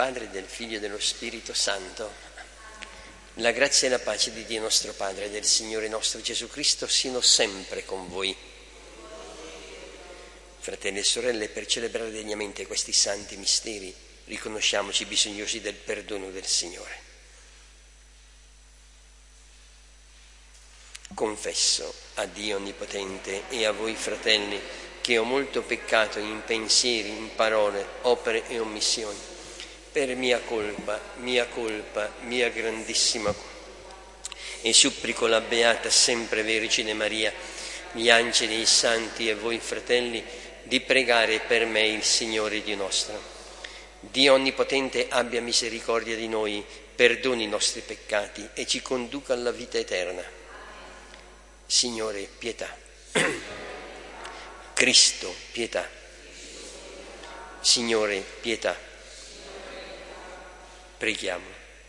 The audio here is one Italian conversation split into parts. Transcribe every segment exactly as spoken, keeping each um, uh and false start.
Padre, del Figlio e dello Spirito Santo. La grazia e la pace di Dio nostro Padre e del Signore nostro Gesù Cristo siano sempre con voi. Fratelli e sorelle, per celebrare degnamente questi santi misteri, riconosciamoci bisognosi del perdono del Signore. Confesso a Dio Onnipotente e a voi, fratelli, che ho molto peccato in pensieri, in parole, opere e omissioni, per mia colpa, mia colpa, mia grandissima colpa. E supplico la Beata sempre Vergine Maria, gli angeli e i santi e voi, fratelli, di pregare per me il Signore Dio nostro. Dio Onnipotente abbia misericordia di noi, perdoni i nostri peccati e ci conduca alla vita eterna. Signore, pietà. Cristo, pietà. Signore, pietà. Preghiamo.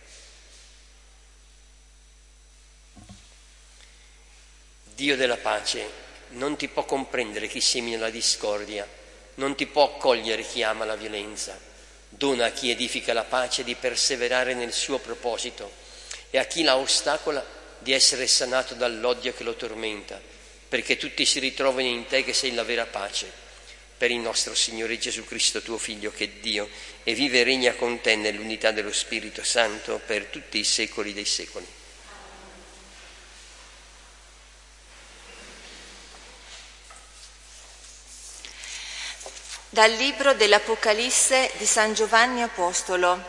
Dio della pace, non ti può comprendere chi semina la discordia, non ti può accogliere chi ama la violenza. Dona a chi edifica la pace di perseverare nel suo proposito e a chi la ostacola di essere sanato dall'odio che lo tormenta, perché tutti si ritrovino in te che sei la vera pace. Per il nostro Signore Gesù Cristo, tuo Figlio, che è Dio, e vive e regna con te nell'unità dello Spirito Santo per tutti i secoli dei secoli. Dal libro dell'Apocalisse di San Giovanni Apostolo.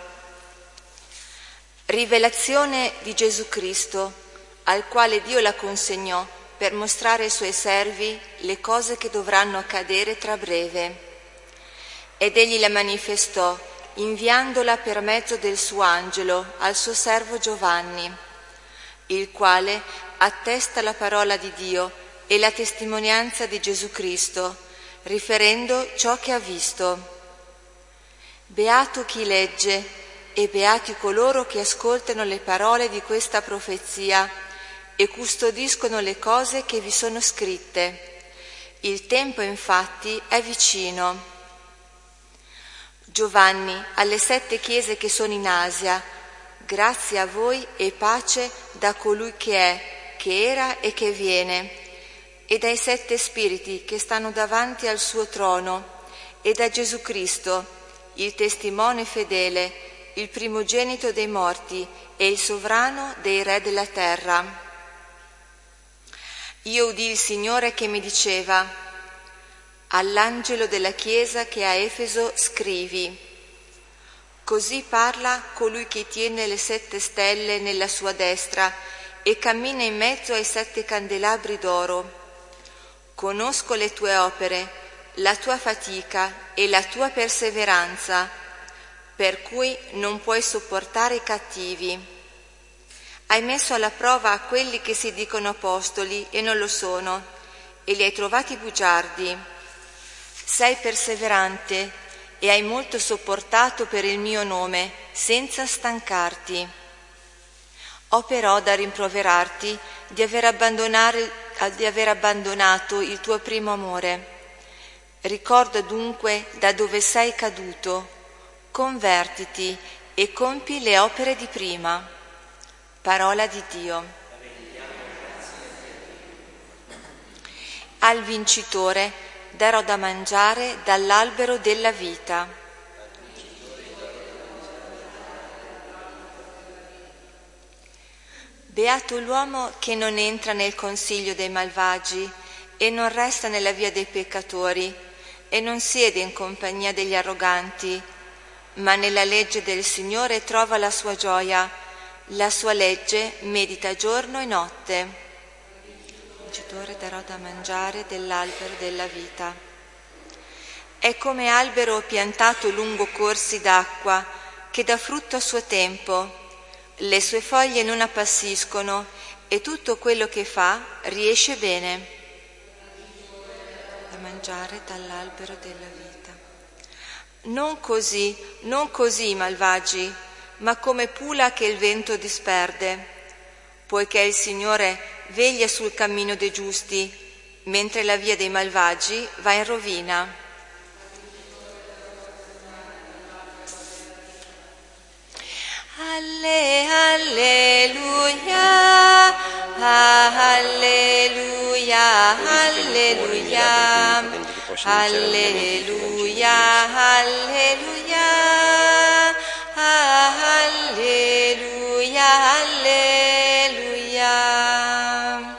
Rivelazione di Gesù Cristo, al quale Dio la consegnò per mostrare ai suoi servi le cose che dovranno accadere tra breve. Ed egli la manifestò, inviandola per mezzo del suo angelo al suo servo Giovanni, il quale attesta la parola di Dio e la testimonianza di Gesù Cristo, riferendo ciò che ha visto. Beato chi legge e beati coloro che ascoltano le parole di questa profezia e custodiscono le cose che vi sono scritte. Il tempo infatti è vicino. Giovanni, alle sette chiese che sono in Asia, grazie a voi e pace da colui che è, che era e che viene, e dai sette spiriti che stanno davanti al suo trono, e da Gesù Cristo, il testimone fedele, il primogenito dei morti e il sovrano dei re della terra. Io udii il Signore che mi diceva: all'angelo della chiesa che è a Efeso scrivi: così parla colui che tiene le sette stelle nella sua destra e cammina in mezzo ai sette candelabri d'oro. Conosco le tue opere, la tua fatica e la tua perseveranza, per cui non puoi sopportare i cattivi. Hai messo alla prova quelli che si dicono apostoli e non lo sono, e li hai trovati bugiardi. Sei perseverante e hai molto sopportato per il mio nome, senza stancarti. Ho però da rimproverarti di aver, abbandonare, di aver abbandonato il tuo primo amore. Ricorda dunque da dove sei caduto, convertiti e compi le opere di prima. Parola di Dio. Al vincitore darò da mangiare dall'albero della vita. Beato l'uomo che non entra nel consiglio dei malvagi e non resta nella via dei peccatori e non siede in compagnia degli arroganti, ma nella legge del Signore trova la sua gioia, la sua legge medita giorno e notte. Il vincitore darò da mangiare dell'albero della vita. È come albero piantato lungo corsi d'acqua, che dà frutto a suo tempo. Le sue foglie non appassiscono e tutto quello che fa riesce bene. Da mangiare dall'albero della vita. Non così, non così, malvagi, ma come pula che il vento disperde, poiché il Signore veglia sul cammino dei giusti, mentre la via dei malvagi va in rovina. Alleluia, alleluia, alleluia, alleluia.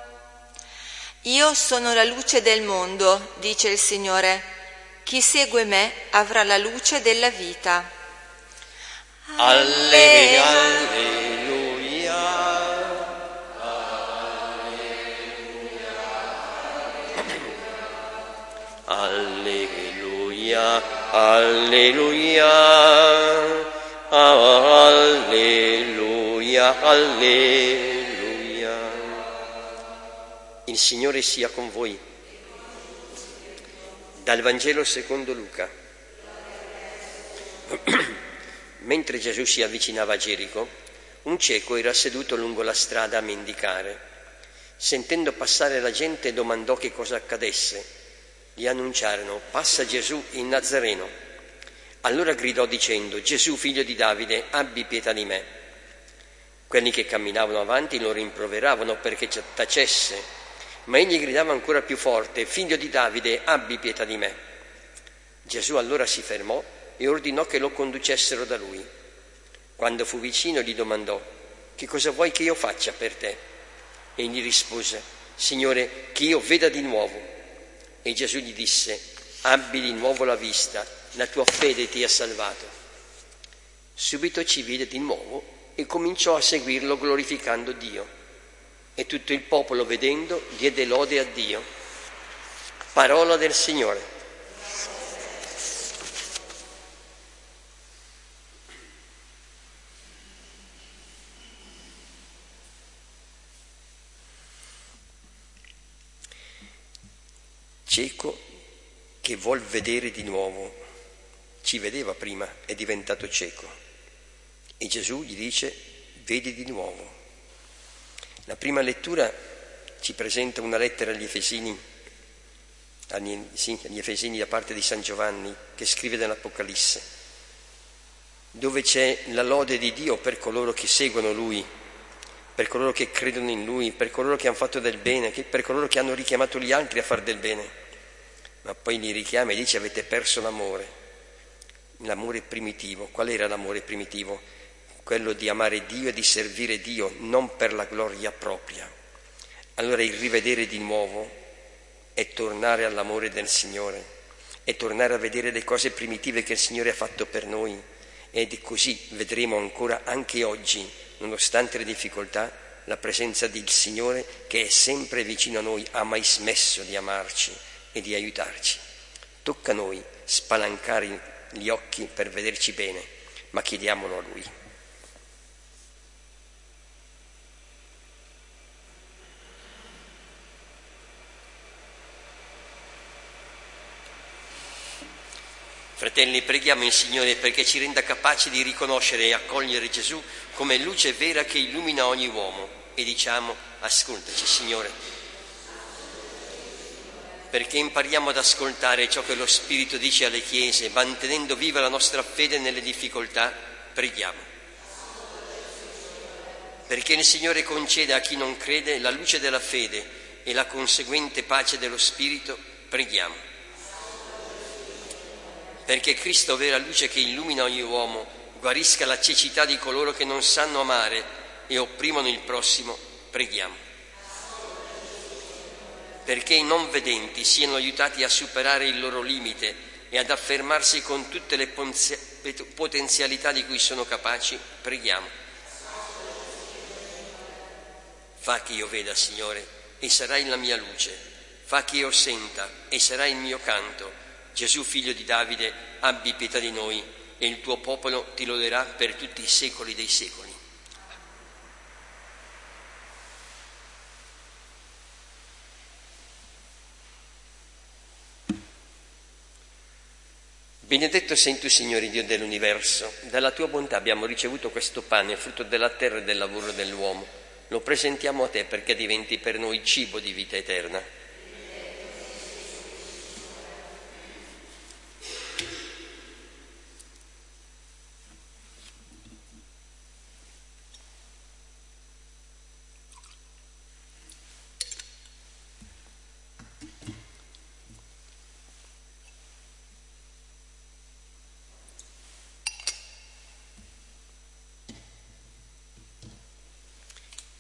Io sono la luce del mondo, dice il Signore. Chi segue me avrà la luce della vita. Alleluia, alleluia, alleluia, alleluia, alleluia. Il Signore sia con voi. Dal Vangelo secondo Luca. Mentre Gesù si avvicinava a Gerico, un cieco era seduto lungo la strada a mendicare. Sentendo passare la gente, domandò che cosa accadesse. Gli annunciarono: passa Gesù il Nazareno. Allora gridò dicendo: Gesù, figlio di Davide, abbi pietà di me. Quelli che camminavano avanti lo rimproveravano perché tacesse, ma egli gridava ancora più forte: figlio di Davide, abbi pietà di me. Gesù allora si fermò e ordinò che lo conducessero da lui. Quando fu vicino gli domandò: che cosa vuoi che io faccia per te? Egli rispose: Signore, che io veda di nuovo. E Gesù gli disse: abbi di nuovo la vista, la tua fede ti ha salvato. Subito ci vide di nuovo e cominciò a seguirlo glorificando Dio. E tutto il popolo, vedendo, diede lode a Dio. Parola del Signore. Cieco che vuol vedere di nuovo, ci vedeva prima, è diventato cieco. E Gesù gli dice: vedi di nuovo. La prima lettura ci presenta una lettera agli Efesini, agli, sì, agli Efesini da parte di San Giovanni, che scrive nell'Apocalisse, dove c'è la lode di Dio per coloro che seguono Lui, per coloro che credono in Lui, per coloro che hanno fatto del bene, per coloro che hanno richiamato gli altri a far del bene. Ma poi li richiama e dice: avete perso l'amore, l'amore primitivo. Qual era l'amore primitivo? Quello di amare Dio e di servire Dio, non per la gloria propria. Allora il rivedere di nuovo è tornare all'amore del Signore, è tornare a vedere le cose primitive che il Signore ha fatto per noi, ed così vedremo ancora anche oggi, nonostante le difficoltà, la presenza del Signore che è sempre vicino a noi, ha mai smesso di amarci e di aiutarci. Tocca a noi spalancare gli occhi per vederci bene, ma chiediamolo a Lui. Fratelli, preghiamo il Signore perché ci renda capaci di riconoscere e accogliere Gesù come luce vera che illumina ogni uomo, e diciamo: ascoltaci, Signore. Perché impariamo ad ascoltare ciò che lo Spirito dice alle Chiese, mantenendo viva la nostra fede nelle difficoltà, preghiamo. Perché il Signore conceda a chi non crede la luce della fede e la conseguente pace dello Spirito, preghiamo. Perché Cristo, vera luce che illumina ogni uomo, guarisca la cecità di coloro che non sanno amare e opprimono il prossimo, preghiamo. Perché i non vedenti siano aiutati a superare il loro limite e ad affermarsi con tutte le potenzialità di cui sono capaci, preghiamo. Fa che io veda, Signore, e sarai la mia luce. Fa che io senta, e sarai il mio canto. Gesù, figlio di Davide, abbi pietà di noi, e il tuo popolo ti loderà per tutti i secoli dei secoli. Benedetto sei tu, Signore Dio dell'universo. Dalla tua bontà abbiamo ricevuto questo pane, frutto della terra e del lavoro dell'uomo. Lo presentiamo a te perché diventi per noi cibo di vita eterna.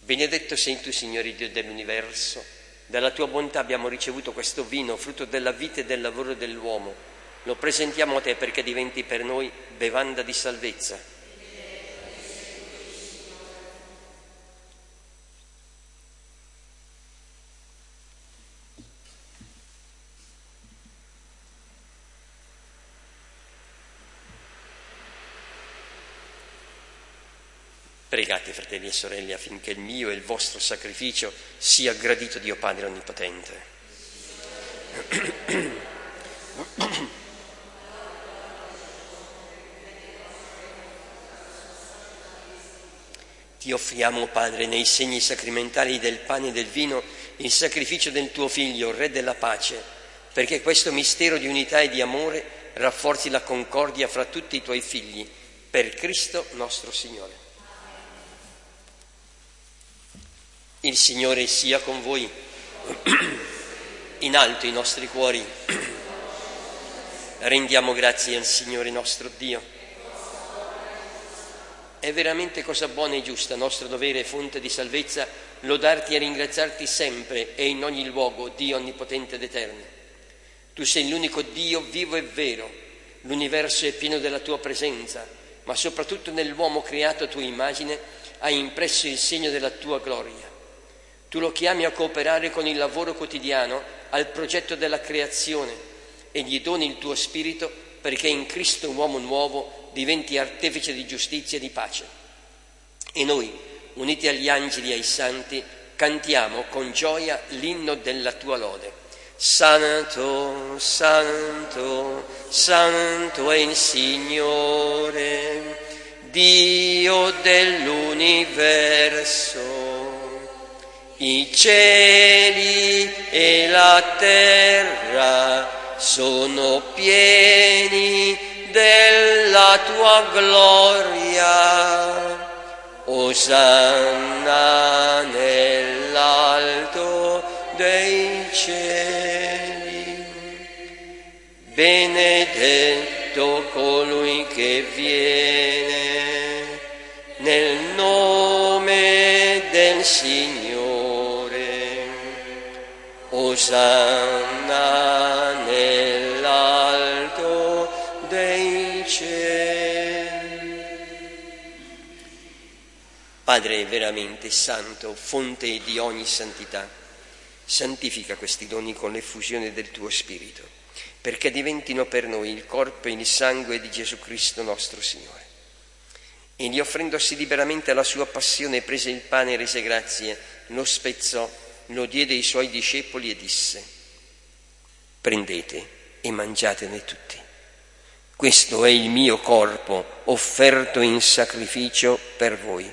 Benedetto sei tu, Signore Dio dell'universo. Dalla tua bontà abbiamo ricevuto questo vino, frutto della vita e del lavoro dell'uomo. Lo presentiamo a te perché diventi per noi bevanda di salvezza. Pregate, fratelli e sorelle, affinché il mio e il vostro sacrificio sia gradito a Dio Padre Onnipotente. Ti offriamo, Padre, nei segni sacramentali del pane e del vino, il sacrificio del tuo Figlio, Re della pace, perché questo mistero di unità e di amore rafforzi la concordia fra tutti i tuoi figli, per Cristo nostro Signore. Il Signore sia con voi, in alto i nostri cuori, rendiamo grazie al Signore nostro Dio. È veramente cosa buona e giusta, nostro dovere e fonte di salvezza, lodarti e ringraziarti sempre e in ogni luogo, Dio onnipotente ed eterno. Tu sei l'unico Dio vivo e vero, l'universo è pieno della tua presenza, ma soprattutto nell'uomo creato a tua immagine hai impresso il segno della tua gloria. Tu lo chiami a cooperare con il lavoro quotidiano al progetto della creazione e gli doni il tuo spirito perché in Cristo uomo nuovo diventi artefice di giustizia e di pace. E noi, uniti agli angeli e ai santi, cantiamo con gioia l'inno della tua lode. Santo, santo, santo è il Signore, Dio dell'universo. I cieli e la terra sono pieni della tua gloria. Osanna nell'alto dei cieli. Benedetto colui che viene nel nome del Signore. Osanna nell'alto dei cieli. Padre veramente santo, fonte di ogni santità, santifica questi doni con l'effusione del tuo Spirito, perché diventino per noi il corpo e il sangue di Gesù Cristo nostro Signore. Egli, offrendosi liberamente alla sua passione, prese il pane e rese grazie, lo spezzò, lo diede ai suoi discepoli e disse: prendete e mangiatene tutti. Questo è il mio corpo offerto in sacrificio per voi.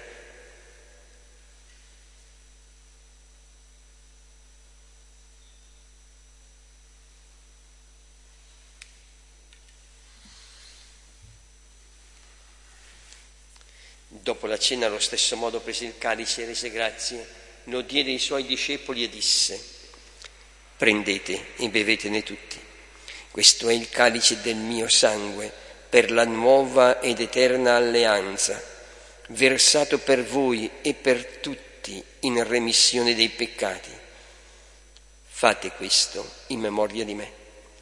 Dopo la cena, allo stesso modo, prese il calice e rese grazie, lo diede ai suoi discepoli e disse: prendete e bevetene tutti. Questo è il calice del mio sangue per la nuova ed eterna alleanza, versato per voi e per tutti in remissione dei peccati. Fate questo in memoria di me.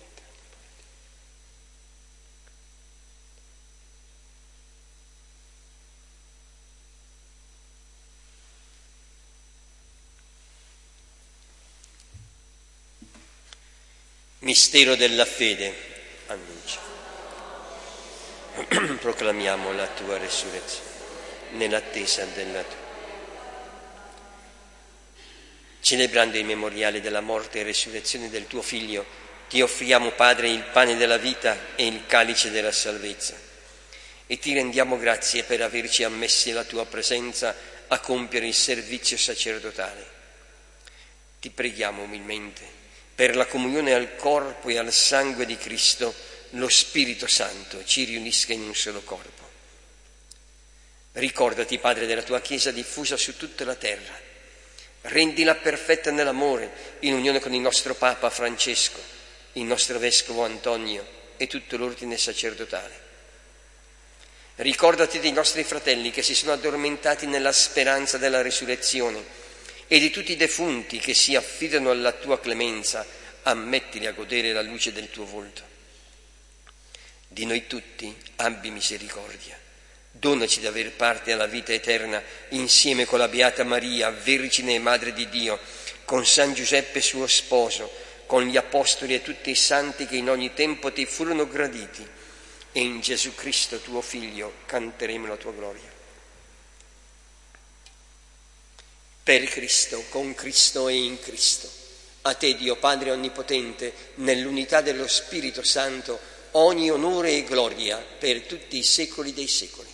Mistero della fede, annuncia. Proclamiamo la tua resurrezione nell'attesa della tua. Celebrando il memoriale della morte e resurrezione del tuo Figlio, ti offriamo, Padre, il pane della vita e il calice della salvezza, e ti rendiamo grazie per averci ammessi alla tua presenza a compiere il servizio sacerdotale. Ti preghiamo umilmente per la comunione al corpo e al sangue di Cristo, lo Spirito Santo ci riunisca in un solo corpo. Ricordati, Padre, della tua Chiesa diffusa su tutta la terra. Rendila perfetta nell'amore, in unione con il nostro Papa Francesco, il nostro Vescovo Antonio e tutto l'ordine sacerdotale. Ricordati dei nostri fratelli che si sono addormentati nella speranza della risurrezione e di tutti i defunti che si affidano alla tua clemenza, ammettili a godere la luce del tuo volto. Di noi tutti abbi misericordia. Donaci di aver parte alla vita eterna insieme con la Beata Maria, Vergine e Madre di Dio, con San Giuseppe suo sposo, con gli Apostoli e tutti i santi che in ogni tempo ti furono graditi, e in Gesù Cristo tuo Figlio canteremo la tua gloria. Per Cristo, con Cristo e in Cristo, a te Dio Padre Onnipotente, nell'unità dello Spirito Santo, ogni onore e gloria per tutti i secoli dei secoli.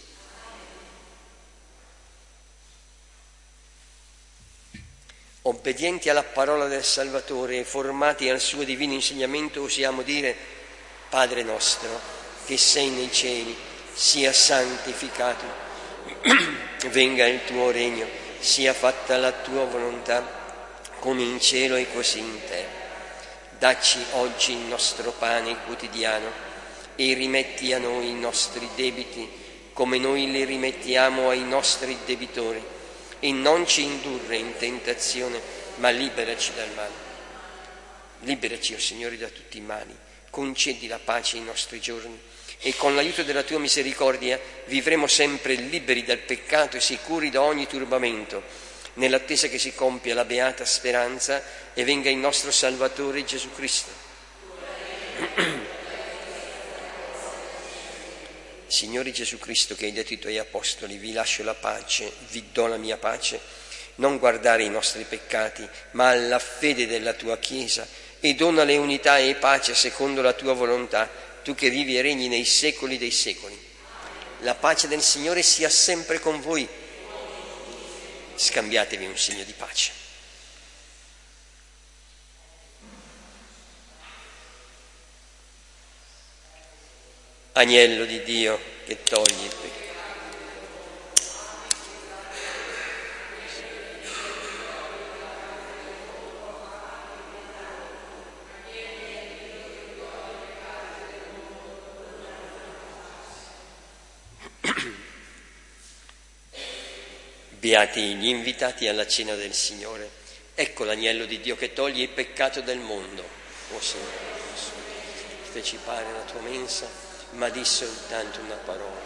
Obbedienti alla parola del Salvatore e formati al suo divino insegnamento, osiamo dire: Padre nostro, che sei nei cieli, sia santificato, venga il tuo regno, sia fatta la tua volontà, come in cielo e così in terra. Dacci oggi il nostro pane quotidiano e rimetti a noi i nostri debiti, come noi li rimettiamo ai nostri debitori, e non ci indurre in tentazione, ma liberaci dal male. Liberaci, o Signore, da tutti i mali, concedi la pace ai nostri giorni, e con l'aiuto della tua misericordia vivremo sempre liberi dal peccato e sicuri da ogni turbamento, nell'attesa che si compia la beata speranza e venga il nostro Salvatore Gesù Cristo. Signore Gesù Cristo, che hai detto ai tuoi apostoli: vi lascio la pace, vi do la mia pace, non guardare i nostri peccati, ma alla fede della tua Chiesa, e donale unità e pace secondo la tua volontà, tu che vivi e regni nei secoli dei secoli. La pace del Signore sia sempre con voi. Scambiatevi un segno di pace. Agnello di Dio che togli il peccato. Beati gli invitati alla cena del Signore. Ecco l'agnello di Dio che toglie il peccato del mondo. O Signore, feci fare la tua mensa, ma di soltanto una parola.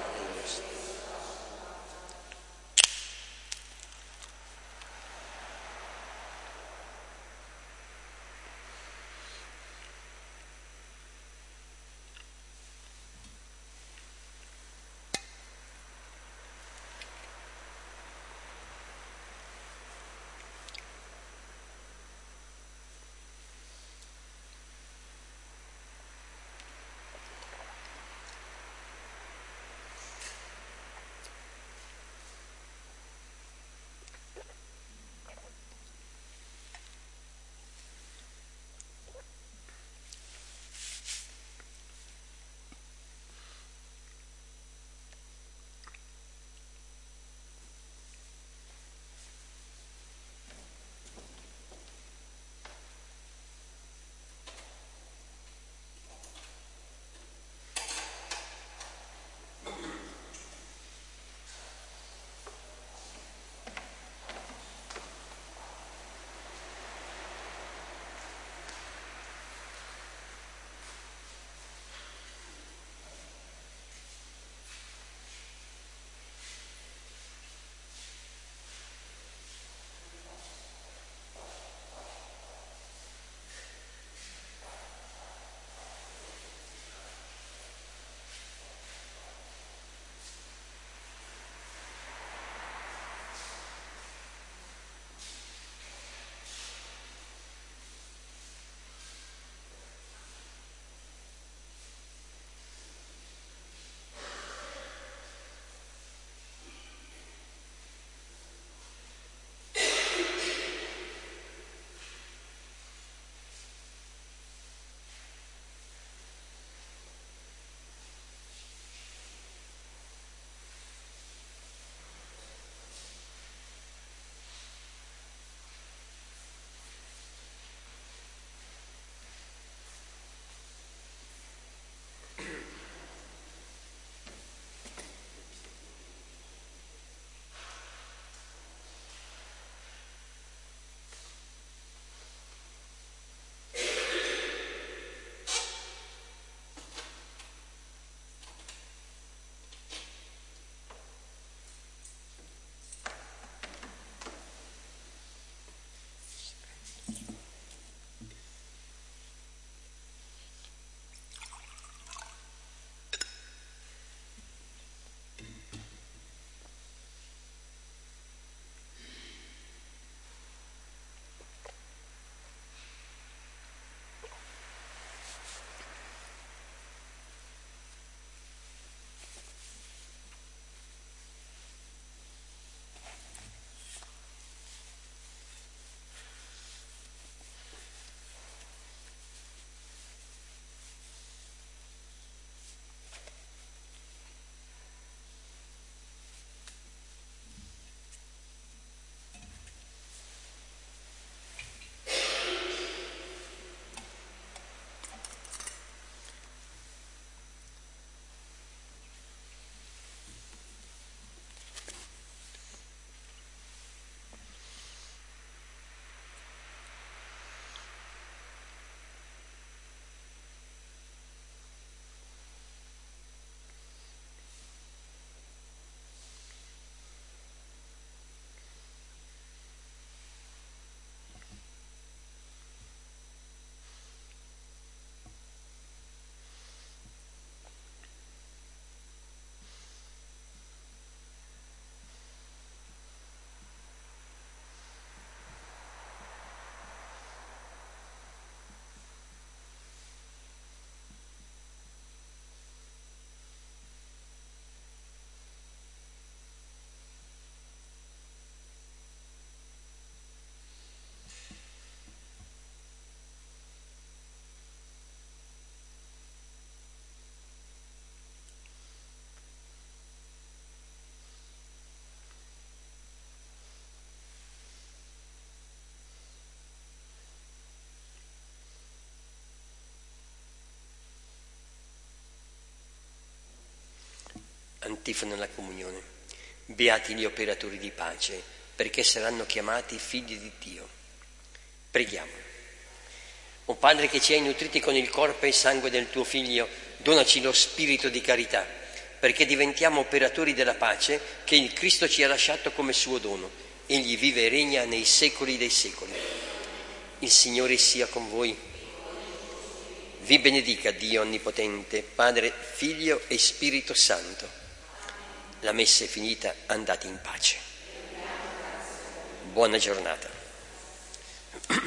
tifo nella comunione. Beati gli operatori di pace, perché saranno chiamati figli di Dio. Preghiamo. O Padre che ci hai nutriti con il corpo e il sangue del tuo Figlio, donaci lo spirito di carità, perché diventiamo operatori della pace che il Cristo ci ha lasciato come suo dono. Egli vive e regna nei secoli dei secoli. Il Signore sia con voi. Vi benedica Dio Onnipotente, Padre, Figlio e Spirito Santo. La messa è finita, andate in pace. Buona giornata.